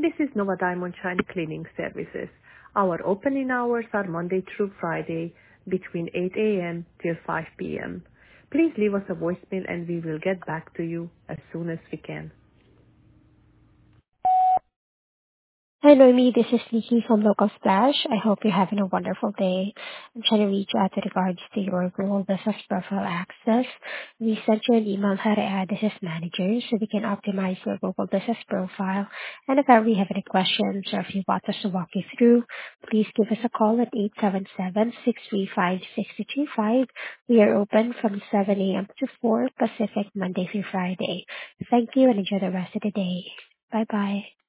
This is Nova Diamond Shine Cleaning Services. Our opening hours are Monday through Friday between 8 a.m. till 5 p.m. Please leave us a voicemail and we will get back to you as soon as we can. Hi, Noemi. This is Nikki from Local Splash. I hope you're having a wonderful day. I'm trying to reach out with regards to your Google Business Profile access. We sent you an email how to add this as manager so we can optimize your Google Business Profile. And if ever you have any questions or if you want us to walk you through, please give us a call at 877-635-6225. We are open from 7 a.m. to 4 Pacific, Monday through Friday. Thank you and enjoy the rest of the day. Bye-bye.